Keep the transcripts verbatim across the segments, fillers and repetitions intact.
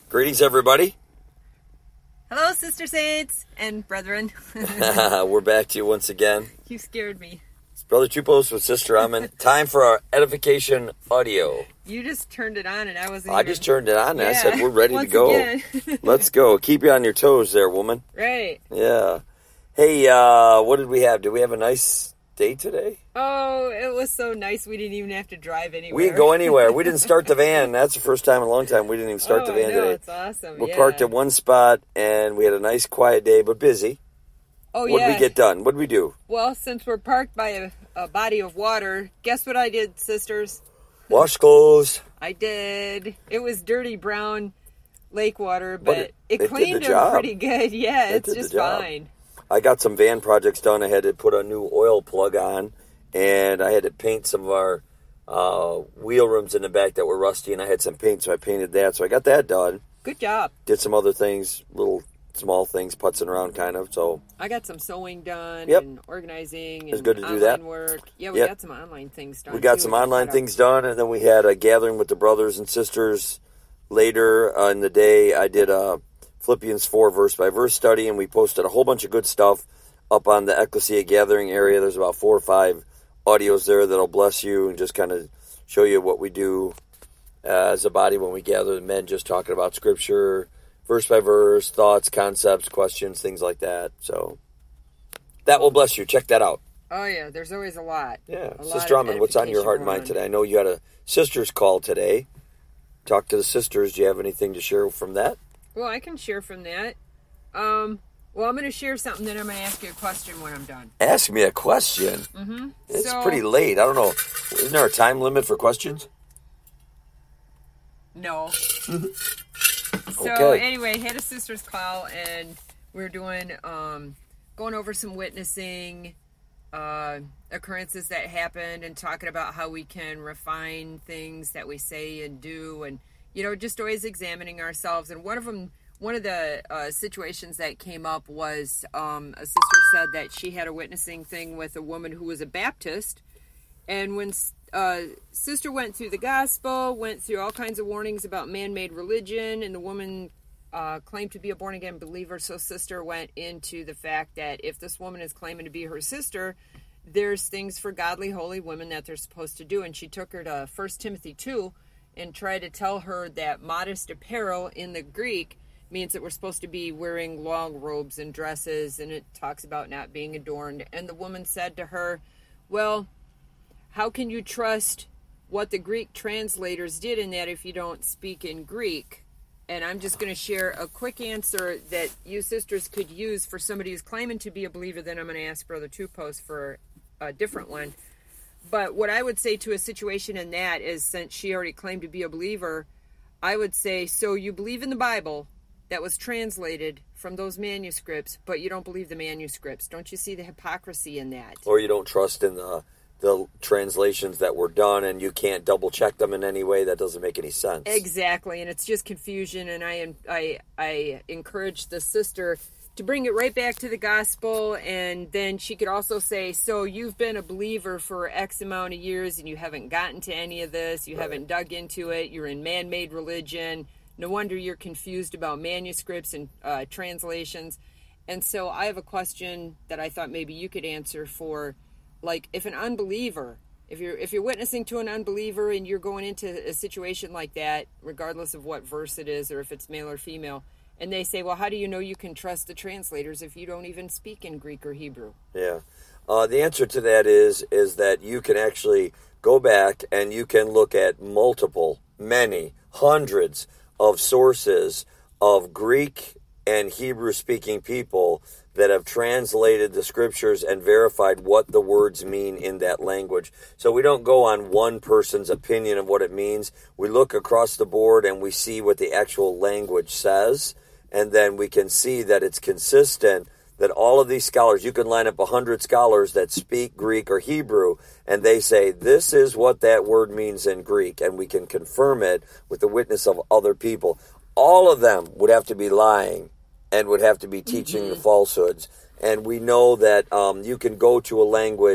Greetings, everybody. Hello, Sister Saints and brethren. We're back to you once again. You scared me. It's Brother Two Posts with Sister Amen. Time for our edification audio. You just turned it on and I wasn't I even... just turned it on and yeah. I said we're ready once to go. Again. Let's go. Keep you on your toes there, woman. Right. Yeah. Hey, uh, what did we have? Did we have a nice day today? Oh, it was so nice we didn't even have to drive anywhere. We didn't go anywhere. We didn't start the van. That's the first time in a long time we didn't even start oh, the van I know, today. It's awesome. We're yeah. parked at one spot and we had a nice quiet day, but busy. Oh, what yeah. did we get done? What did we do? Well, since we're parked by a, a body of water, guess what I did, sisters? Wash clothes. I did. It was dirty brown lake water, but, But it- it, it cleaned did the them job. pretty good. Yeah, It it's did the just job. fine. I got some van projects done. I had to put a new oil plug on, and I had to paint some of our uh, wheel rims in the back that were rusty, and I had some paint, so I painted that. So I got that done. Good job. Did some other things, little small things, putzing around kind of. So I got some sewing done Yep. and organizing It was and good to do online that. work. Yeah, we Yep. got some online things done. we got too, some which is online better. things done, and then we had a gathering with the brothers and sisters later uh, in the day. I did a Philippians four verse by verse study, and we posted a whole bunch of good stuff up on the Ecclesia Gathering area. There's about four or five audios there that'll bless you and just kind of show you what we do uh, as a body when we gather the men, just talking about Scripture, verse by verse, thoughts, concepts, questions, things like that. So that will bless you. Check that out. Oh, yeah, there's always a lot. Yeah. A lot Sister of Drummond, what's on your heart and mind edification today? I know you had a sister's call today. Talk to the sisters. Do you have anything to share from that? Well, I can share from that. Um, well, I'm going to share something, then I'm going to ask you a question when I'm done. Ask me a question. Mm-hmm. It's so, pretty late. I don't know. Isn't there a time limit for questions? No. So, Okay. anyway, had a sister's call, and we we're doing, um, going over some witnessing uh, occurrences that happened and talking about how we can refine things that we say and do, and, you know, just always examining ourselves. And one of them, one of the uh, situations that came up was um, a sister said that she had a witnessing thing with a woman who was a Baptist. And when uh, sister went through the gospel, went through all kinds of warnings about man-made religion, and the woman uh, claimed to be a born-again believer, so sister went into the fact that if this woman is claiming to be her sister, there's things for godly, holy women that they're supposed to do. And she took her to First Timothy two and tried to tell her that modest apparel in the Greek means that we're supposed to be wearing long robes and dresses, and it talks about not being adorned. And the woman said to her, well, how can you trust what the Greek translators did in that if you don't speak in Greek? And I'm just going to share a quick answer that you sisters could use for somebody who's claiming to be a believer. Then I'm going to ask Brother Two Post for a different one. But what I would say to a situation in that is, since she already claimed to be a believer, I would say, so you believe in the Bible that was translated from those manuscripts, but you don't believe the manuscripts. Don't you see the hypocrisy in that? Or you don't trust in the the translations that were done, and you can't double check them in any way. That doesn't make any sense. Exactly, and it's just confusion. And I I I encourage the sister to bring it right back to the gospel, and then she could also say, so you've been a believer for X amount of years and you haven't gotten to any of this, you Right. haven't dug into it, you're in man-made religion, no wonder you're confused about manuscripts and uh, translations. And so I have a question that I thought maybe you could answer for, like, if an unbeliever, if you're if you're witnessing to an unbeliever and you're going into a situation like that, regardless of what verse it is or if it's male or female, and they say, well, how do you know you can trust the translators if you don't even speak in Greek or Hebrew? Yeah. Uh, the answer to that is is that you can actually go back and you can look at multiple, many, hundreds of sources of Greek and Hebrew-speaking people that have translated the scriptures and verified what the words mean in that language. So we don't go on one person's opinion of what it means. We look across the board and we see what the actual language says, and then we can see that it's consistent, that all of these scholars, you can line up one hundred scholars that speak Greek or Hebrew, and they say, this is what that word means in Greek, and we can confirm it with the witness of other people. All of them would have to be lying and would have to be teaching mm-hmm. the falsehoods. And we know that um, you can go to a language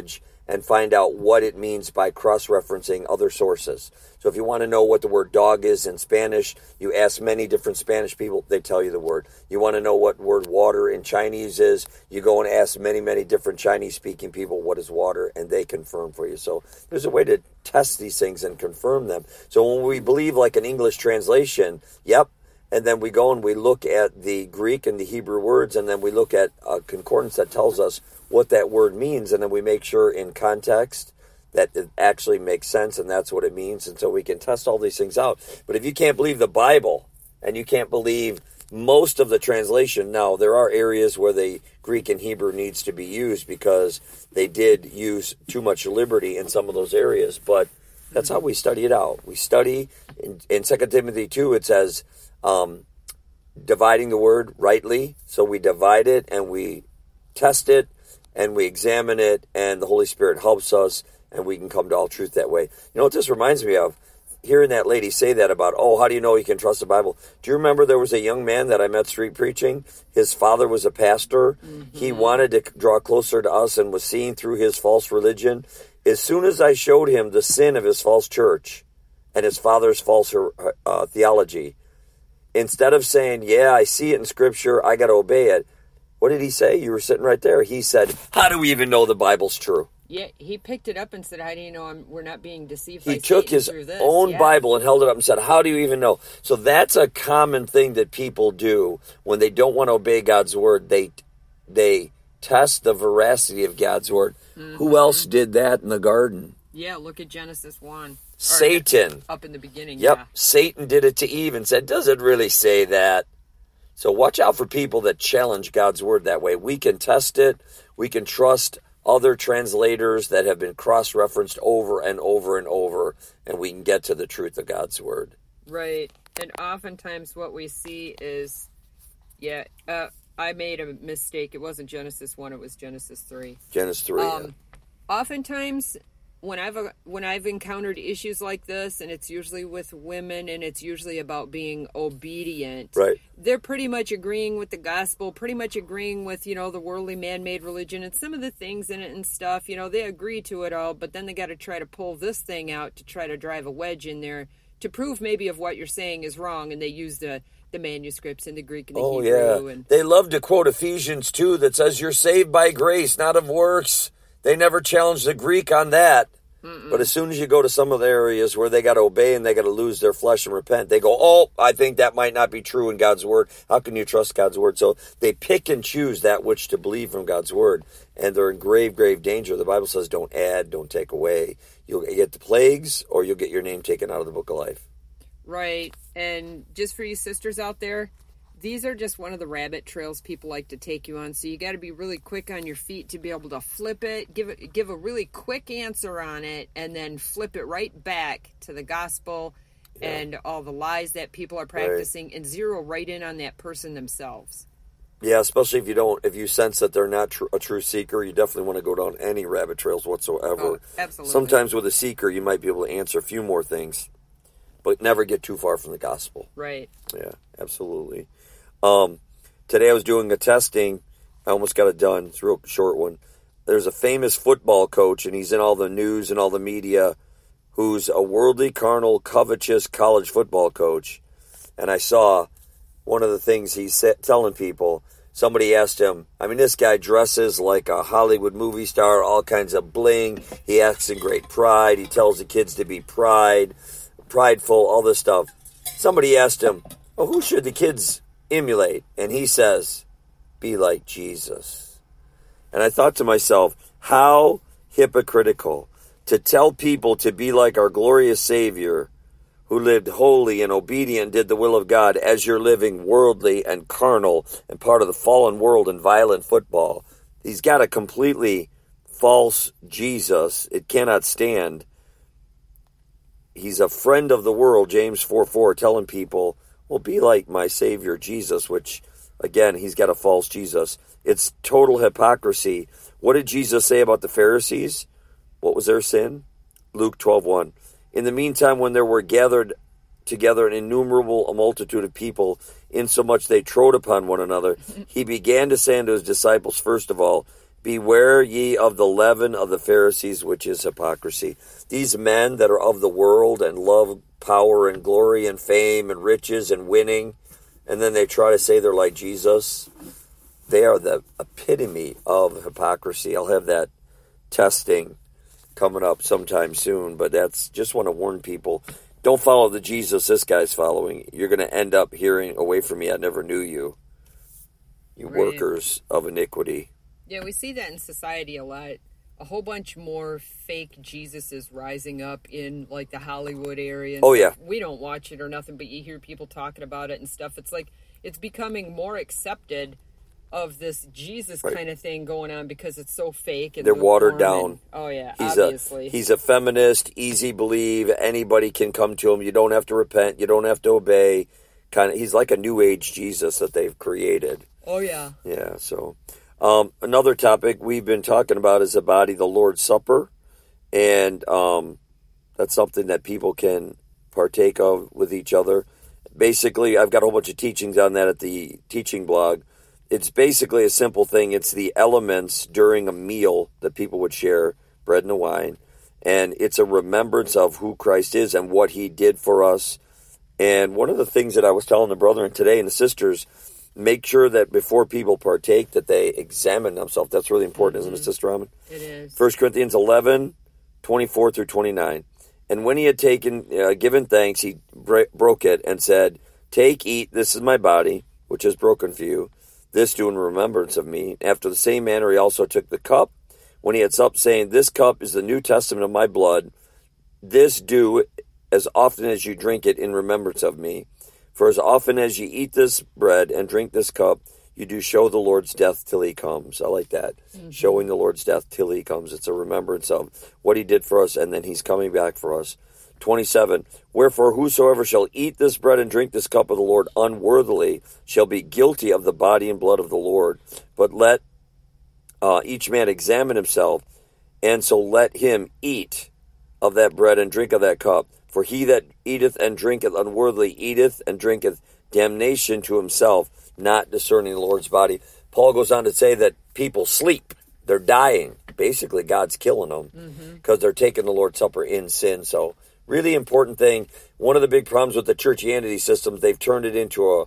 and find out what it means by cross-referencing other sources. So if you want to know what the word dog is in Spanish, you ask many different Spanish people, they tell you the word. You want to know what word water in Chinese is, you go and ask many, many different Chinese-speaking people what is water, and they confirm for you. So there's a way to test these things and confirm them. So when we believe like an English translation, yep, and then we go and we look at the Greek and the Hebrew words, and then we look at a concordance that tells us what that word means, and then we make sure in context that it actually makes sense, and that's what it means, and so we can test all these things out. But if you can't believe the Bible, and you can't believe most of the translation, now there are areas where the Greek and Hebrew needs to be used because they did use too much liberty in some of those areas, but that's how we study it out. We study, in, in Second Timothy two, it says, um, dividing the word rightly, so we divide it, and we test it, and we examine it, and the Holy Spirit helps us, and we can come to all truth that way. You know what this reminds me of? Hearing that lady say that about, oh, how do you know you can trust the Bible? Do you remember there was a young man that I met street preaching? His father was a pastor. Mm-hmm. He wanted to draw closer to us and was seeing through his false religion. As soon as I showed him the sin of his false church and his father's false uh, theology, instead of saying, yeah, I see it in Scripture, I got to obey it, what did he say? You were sitting right there. He said, how do we even know the Bible's true? Yeah, he picked it up and said, how do you know I'm, we're not being deceived He by took Satan his through this? own Yeah. Bible and held it up and said, how do you even know? So that's a common thing that people do when they don't want to obey God's word. They they test the veracity of God's word. Mm-hmm. Who else did that in the garden? Yeah, look at Genesis one. Satan. Up in the beginning, Yep, yeah. Satan did it to Eve and said, does it really say that? So watch out for people that challenge God's word that way. We can test it. We can trust other translators that have been cross-referenced over and over and over, and we can get to the truth of God's word. Right. And oftentimes what we see is, yeah, uh, I made a mistake. It wasn't Genesis one, it was Genesis three. Genesis three, um, yeah. Oftentimes, when I've when I've encountered issues like this, and it's usually with women, and it's usually about being obedient, Right. they're pretty much agreeing with the gospel, pretty much agreeing with, you know, the worldly man-made religion and some of the things in it and stuff. You know, they agree to it all, but then they got to try to pull this thing out to try to drive a wedge in there to prove maybe of what you're saying is wrong, and they use the the manuscripts in the Greek and the Oh, Hebrew. yeah. And They love to quote Ephesians two that says you're saved by grace, not of works. They never challenge the Greek on that. Mm-mm. But as soon as you go to some of the areas where they got to obey and they got to lose their flesh and repent, they go, oh, I think that might not be true in God's word. How can you trust God's word? So they pick and choose that which to believe from God's word. And they're in grave, grave danger. The Bible says don't add, don't take away. You'll get the plagues or you'll get your name taken out of the book of life. Right. And just for you sisters out there, these are just one of the rabbit trails people like to take you on. So you got to be really quick on your feet to be able to flip it, give it, give a really quick answer on it, and then flip it right back to the gospel yeah. and all the lies that people are practicing, right. and zero right in on that person themselves. Yeah, especially if you don't, if you sense that they're not tr- a true seeker, you definitely want to go down any rabbit trails whatsoever. Oh, absolutely. Sometimes with a seeker, you might be able to answer a few more things, but never get too far from the gospel. Right. Yeah, absolutely. Um, today I was doing a testing. I almost got it done. It's a real short one. There's a famous football coach, and he's in all the news and all the media, who's a worldly, carnal, covetous college football coach. And I saw one of the things he's telling people. Somebody asked him, I mean, this guy dresses like a Hollywood movie star, all kinds of bling. He acts in great pride. He tells the kids to be pride, prideful, all this stuff. Somebody asked him, well, who should the kids emulate? And he says, be like Jesus. And I thought to myself, how hypocritical to tell people to be like our glorious Savior who lived holy and obedient and did the will of God as you're living worldly and carnal and part of the fallen world and violent football. He's got a completely false Jesus. It cannot stand. He's a friend of the world, James four four, telling people, well, be like my Savior Jesus, which, again, he's got a false Jesus. It's total hypocrisy. What did Jesus say about the Pharisees? What was their sin? Luke twelve one. In the meantime, when there were gathered together an innumerable multitude of people, insomuch they trode upon one another, he began to say unto his disciples, first of all, Beware ye of the leaven of the Pharisees, which is hypocrisy. These men that are of the world and love power and glory and fame and riches and winning, and then they try to say they're like Jesus, they are the epitome of hypocrisy. I'll have that testing coming up sometime soon, but that's just want to warn people. Don't follow the Jesus this guy's following. You're going to end up hearing, away from me, I never knew you. You Right. workers of iniquity. Yeah, we see that in society a lot. A whole bunch more fake Jesuses rising up in like the Hollywood area. And Oh, yeah. We don't watch it or nothing, but you hear people talking about it and stuff. It's like it's becoming more accepted of this Jesus Right. kind of thing going on because it's so fake. And They're watered lukewarm down. and- oh yeah, He's obviously. a he's a feminist, easy believe. Anybody can come to him. You don't have to repent. You don't have to obey. Kind of, he's like a new age Jesus that they've created. oh yeah. Yeah. So um, another topic we've been talking about is the body, the Lord's Supper, and um, that's something that people can partake of with each other. Basically, I've got a whole bunch of teachings on that at the teaching blog. It's basically a simple thing. It's the elements during a meal that people would share, bread and a wine. And it's a remembrance of who Christ is and what he did for us. And one of the things that I was telling the brethren today and the sisters, make sure that before people partake that they examine themselves. That's really important, mm-hmm. isn't it, Sister Raman? It is. First Corinthians eleven, twenty-four through twenty-nine. And when he had taken, uh, given thanks, he bra- broke it and said, take, eat, this is my body, which is broken for you. This do in remembrance of me. After the same manner, he also took the cup when he had supped, saying, this cup is the New Testament of my blood. This do as often as you drink it in remembrance of me. For as often as you eat this bread and drink this cup, you do show the Lord's death till he comes. I like that. Mm-hmm. Showing the Lord's death till he comes. It's a remembrance of what he did for us, and then he's coming back for us. twenty-seven. Wherefore whosoever shall eat this bread and drink this cup of the Lord unworthily shall be guilty of the body and blood of the Lord. But let uh, each man examine himself, and so let him eat of that bread and drink of that cup. For he that eateth and drinketh unworthily eateth and drinketh damnation to himself, not discerning the Lord's body. Paul goes on to say that people sleep. They're dying. Basically, God's killing them because mm-hmm. they're taking the Lord's Supper in sin. So really important thing. One of the big problems with the churchianity systems, they've turned it into a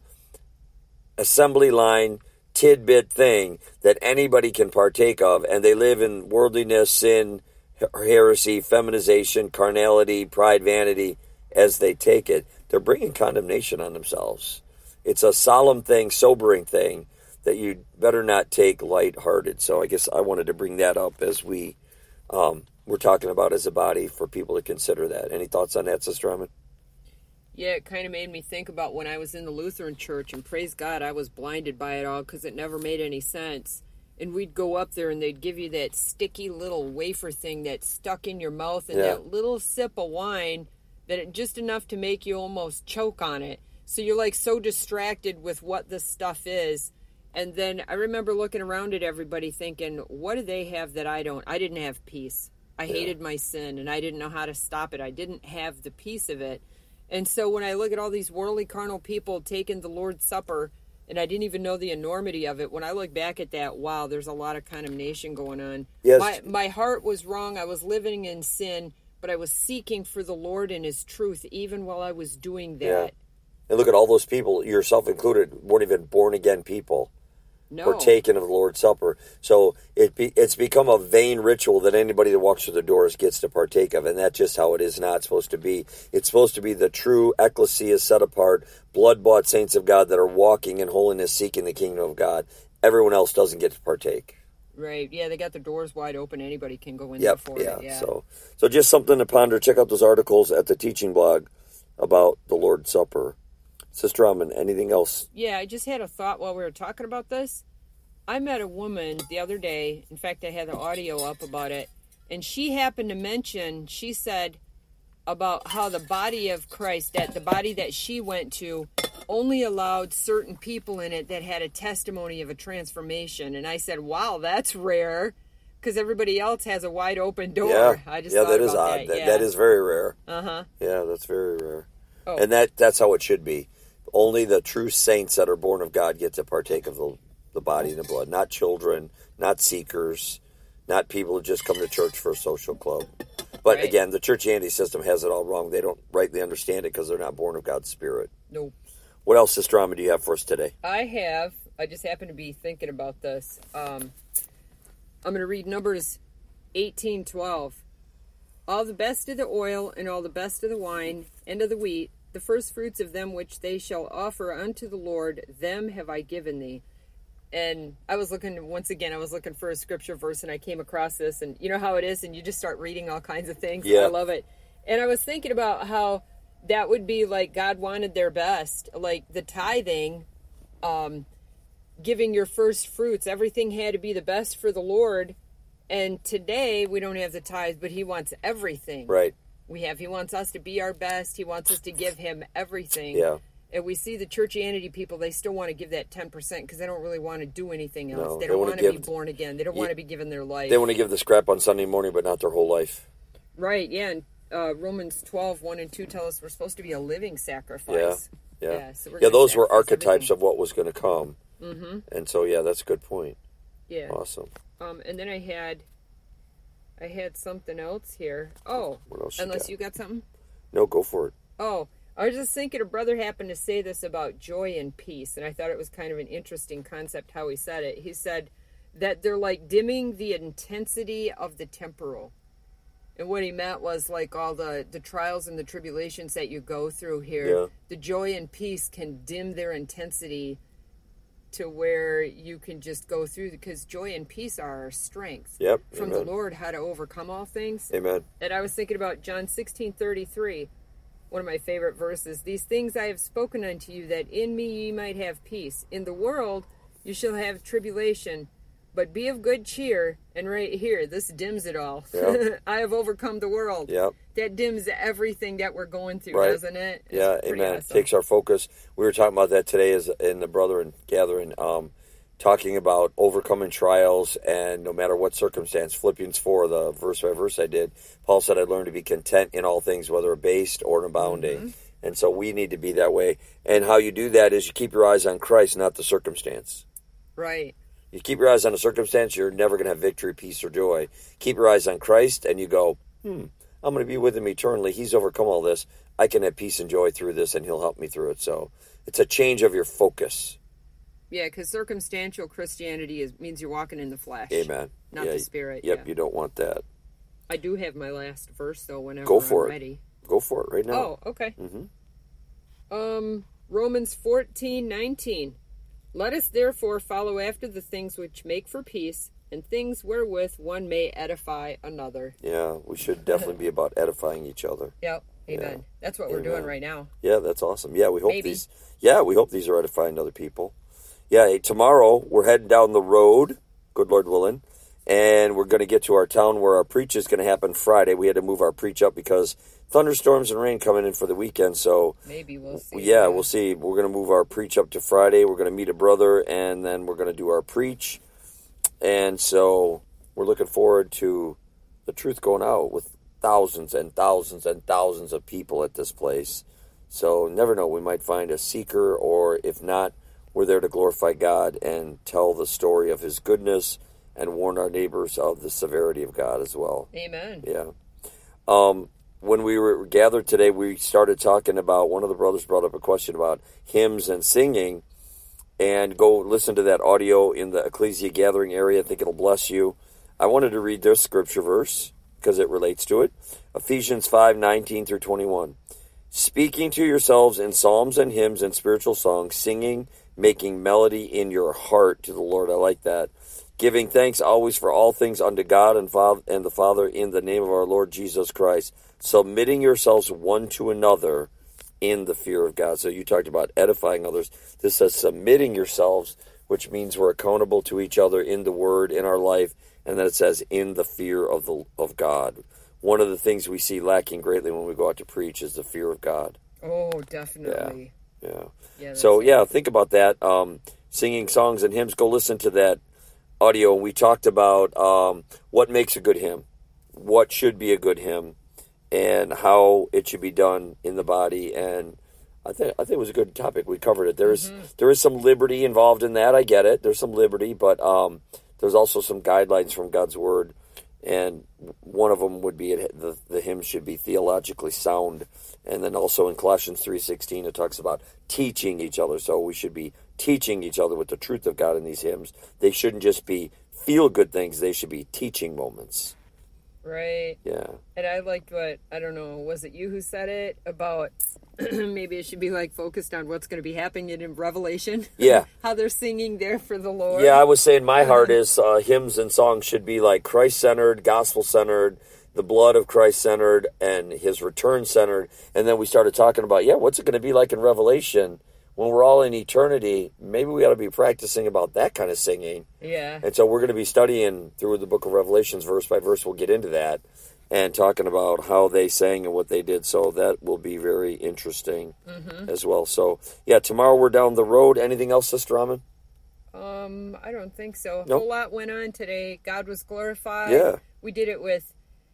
assembly line tidbit thing that anybody can partake of, and they live in worldliness, sin, heresy, feminization, carnality, pride, vanity as they take it. They're bringing condemnation on themselves. It's a solemn thing, sobering thing that you better not take lighthearted. So I guess I wanted to bring that up as we um, we're talking about as a body for people to consider that. Any thoughts on that, Sister Raman? Yeah, it kind of made me think about when I was in the Lutheran church, and praise God, I was blinded by it all because it never made any sense. And we'd go up there and they'd give you that sticky little wafer thing that's stuck in your mouth and yeah. that little sip of wine that it just enough to make you almost choke on it. So you're like so distracted with what this stuff is. And then I remember looking around at everybody thinking, what do they have that I don't? I didn't have peace. I yeah. hated my sin and I didn't know how to stop it. I didn't have the peace of it. And so when I look at all these worldly carnal people taking the Lord's Supper, and I didn't even know the enormity of it. When I look back at that, wow, there's a lot of condemnation going on. Yes. My, my heart was wrong. I was living in sin, but I was seeking for the Lord and his truth even while I was doing that. Yeah. And look at all those people, yourself included, weren't even born-again people. No. Partaking of the Lord's Supper. So it be, it's become a vain ritual that anybody that walks through the doors gets to partake of, and that's just how it is not supposed to be. It's supposed to be the true ecclesia, set apart, blood-bought saints of God that are walking in holiness, seeking the kingdom of God. Everyone else doesn't get to partake. Right. Yeah, they got the doors wide open. Anybody can go in yep. there for yeah. it. Yeah. So, so just something to ponder. Check out those articles at the teaching blog about the Lord's Supper. Sister Raman, anything else? Yeah, I just had a thought while we were talking about this. I met a woman the other day. In fact, I had the audio up about it. And she happened to mention, she said about how the body of Christ, that the body that she went to, only allowed certain people in it that had a testimony of a transformation. And I said, wow, that's rare. Because everybody else has a wide open door. Yeah, I just yeah thought that is about odd. That. That, Yeah. that is very rare. Uh-huh. Yeah, that's very rare. Oh. And that that's how it should be. Only the true saints that are born of God get to partake of the the body and the blood. Not children, not seekers, not people who just come to church for a social club. But Right. again, the churchianity system has it all wrong. They don't rightly understand it because they're not born of God's Spirit. Nope. What else, Sister Amma, do you have for us today? I have, I just happen to be thinking about this. Um, I'm going to read Numbers eighteen twelve. All the best of the oil and all the best of the wine and of the wheat, the first fruits of them which they shall offer unto the Lord, them have I given thee. And I was looking, once again, I was looking for a scripture verse and I came across this. And you know how it is, and you just start reading all kinds of things. Yeah. I love it. And I was thinking about how that would be like God wanted their best. Like the tithing, um, giving your first fruits, everything had to be the best for the Lord. And today we don't have the tithe, but he wants everything. Right. We have, he wants us to be our best. He wants us to give him everything. Yeah. And we see the churchianity people, they still want to give that ten percent because they don't really want to do anything else. No, they they don't wanna want to be give- born again. They don't want to be given their life. They want to give the scrap on Sunday morning, but not their whole life. Right, yeah. And uh, Romans twelve, one and two tell us we're supposed to be a living sacrifice. Yeah. Yeah, so we're Yeah, gonna those were sacrifice archetypes everything. of what was going to come. Mm-hmm. And so, yeah, that's a good point. Yeah. Awesome. Um, and then I had, I had something else here. Oh, What else you unless got? you got something? No, go for it. Oh, I was just thinking a brother happened to say this about joy and peace, and I thought it was kind of an interesting concept how he said it. He said that they're like dimming the intensity of the temporal. And what he meant was like all the, the trials and the tribulations that you go through here, Yeah. the joy and peace can dim their intensity to where you can just go through, because joy and peace are our strength. Yep. From Amen. the Lord, how to overcome all things. Amen. And I was thinking about John sixteen thirty-three, one of my favorite verses. These things I have spoken unto you, that in me ye might have peace. In the world you shall have tribulation, but be of good cheer. And right here, this dims it all. Yep. I have overcome the world. Yep. That dims everything that we're going through, Right. doesn't it? It's Yeah, pretty amen. awesome. Takes our focus. We were talking about that today as in the brethren gathering, um, talking about overcoming trials, and no matter what circumstance. Philippians four, the verse by verse I did, Paul said, I learned to be content in all things, whether abased or abounding. Mm-hmm. And so we need to be that way. And how you do that is you keep your eyes on Christ, not the circumstance. Right. You keep your eyes on the circumstance, you're never going to have victory, peace, or joy. Keep your eyes on Christ, and you go, hmm, I'm going to be with him eternally. He's overcome all this. I can have peace and joy through this, and he'll help me through it. So it's a change of your focus. Yeah, because circumstantial Christianity is means you're walking in the flesh. Amen. Not Yeah, the spirit. Yep, yeah. you don't want that. I do have my last verse, though, whenever Go for I'm it. ready. Go for it right now. Oh, okay. Mm-hmm. Um, Romans fourteen nineteen. Let us therefore follow after the things which make for peace, and things wherewith one may edify another. Yeah, we should definitely be about edifying each other. Yep. Amen. Yeah. That's what we're Amen. doing right now. Yeah, that's awesome. Yeah, we hope Maybe. these. Yeah, we hope these are edifying other people. Yeah, hey, tomorrow we're heading down the road, good Lord willing, and we're going to get to our town where our preach is going to happen Friday. We had to move our preach up because thunderstorms and rain coming in for the weekend. So Maybe we'll see. yeah, we'll see. We're going to move our preach up to Friday. We're going to meet a brother, and then we're going to do our preach. And so we're looking forward to the truth going out with thousands and thousands and thousands of people at this place. So never know, we might find a seeker, or if not, we're there to glorify God and tell the story of his goodness and warn our neighbors of the severity of God as well. Amen. Yeah. Um, when we were gathered today, we started talking about, one of the brothers brought up a question about hymns and singing, and go listen to that audio in the Ecclesia Gathering area. I think it'll bless you. I wanted to read this scripture verse because it relates to it. Ephesians five nineteen through twenty-one. Speaking to yourselves in psalms and hymns and spiritual songs, singing, making melody in your heart to the Lord. I like that. Giving thanks always for all things unto God and Father and the Father in the name of our Lord Jesus Christ, submitting yourselves one to another in the fear of God. So you talked about edifying others. This says submitting yourselves, which means we're accountable to each other in the Word, in our life, and then it says in the fear of the of God. One of the things we see lacking greatly when we go out to preach is the fear of God. Oh, definitely. Yeah. Yeah. So, that's- yeah, think about that. Um, singing songs and hymns, go listen to that audio. We talked about um, what makes a good hymn, what should be a good hymn, and how it should be done in the body. And I think I think it was a good topic. We covered it. There's Mm-hmm. there is some liberty involved in that. I get it. There's some liberty, but um, there's also some guidelines from God's Word, and one of them would be it, the the hymn should be theologically sound, and then also in Colossians three sixteen it talks about teaching each other. So we should be teaching each other with the truth of God in these hymns. They shouldn't just be feel good things. They should be teaching moments. Right. Yeah. And I liked what, I don't know, was it you who said it about maybe it should be like focused on what's going to be happening in Revelation? Yeah. How they're singing there for the Lord. Yeah, I was saying my heart is uh, hymns and songs should be like Christ-centered, gospel-centered, the blood of Christ-centered, and his return-centered. And then we started talking about, yeah, what's it going to be like in Revelation when we're all in eternity? Maybe we ought to be practicing about that kind of singing. Yeah. And so we're going to be studying through the book of Revelations verse by verse. We'll get into that and talking about how they sang and what they did. So that will be very interesting mm-hmm. as well. So, yeah, tomorrow we're down the road. Anything else, Sister Raman? Um, I don't think so. A Nope. whole lot went on today. God was glorified. Yeah. We did it with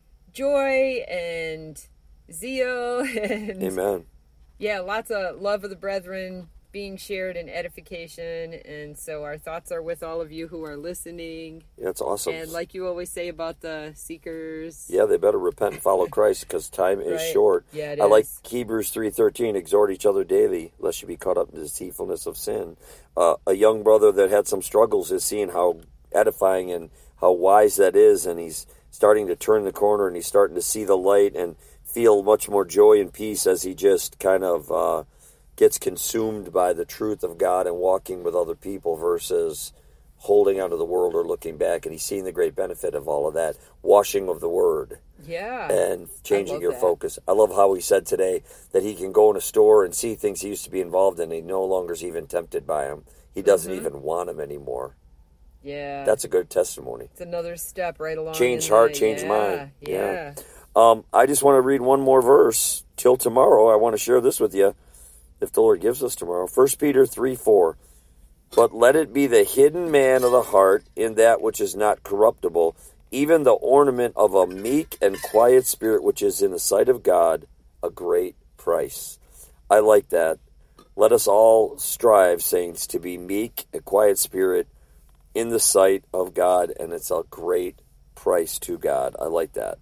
joy and zeal and Amen. yeah, lots of love of the brethren being shared and edification. And so our thoughts are with all of you who are listening. Yeah, it's awesome. And like you always say about the seekers. Yeah, they better repent and follow Christ because time is Right. short. Yeah, it I like is. Hebrews three thirteen, exhort each other daily, lest you be caught up in the deceitfulness of sin. Uh, a young brother that had some struggles is seeing how edifying and how wise that is, and he's starting to turn the corner, and he's starting to see the light and feel much more joy and peace as he just kind of uh, gets consumed by the truth of God and walking with other people versus holding onto the world or looking back. And he's seeing the great benefit of all of that washing of the word Yeah. and changing love your that. focus. I love how he said today that he can go in a store and see things he used to be involved in. And he no longer is even tempted by them. He doesn't Mm-hmm. even want them anymore. Yeah. That's a good testimony. it's another step right along. Change in heart, that. change yeah. mind. Yeah. Yeah. Um, I just want to read one more verse till tomorrow. I want to share this with you if the Lord gives us tomorrow. First Peter three four. But let it be the hidden man of the heart in that which is not corruptible, even the ornament of a meek and quiet spirit, which is in the sight of God a great price. I like that. Let us all strive, saints, to be meek, a quiet spirit in the sight of God, and it's a great price to God. I like that.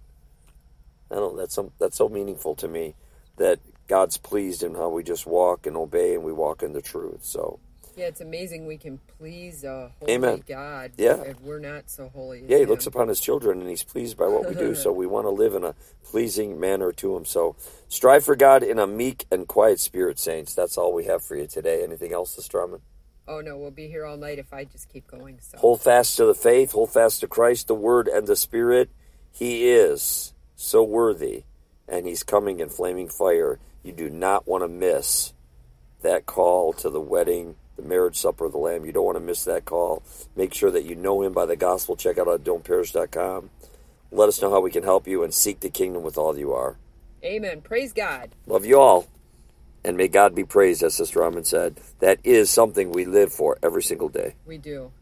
I don't know, that's some, that's so meaningful to me that God's pleased in how we just walk and obey and we walk in the truth. So Yeah, it's amazing we can please a holy Amen. God. Yeah. And we're not so holy. as yeah, he him. looks upon his children and he's pleased by what we do. So we want to live in a pleasing manner to him. So strive for God in a meek and quiet spirit, saints. That's all we have for you today. Anything else, Sister Raman? Oh no, we'll be here all night if I just keep going. So Hold fast to the faith, hold fast to Christ, the Word, and the Spirit. He is so worthy, and he's coming in flaming fire. You do not want to miss that call to the wedding, the marriage supper of the Lamb. You don't want to miss that call. Make sure that you know him by the gospel. Check out at don't perish dot com. Let us know how we can help you and seek the kingdom with all you are. Amen. Praise God. Love you all. And may God be praised, as Sister Raman said. That is something we live for every single day. We do.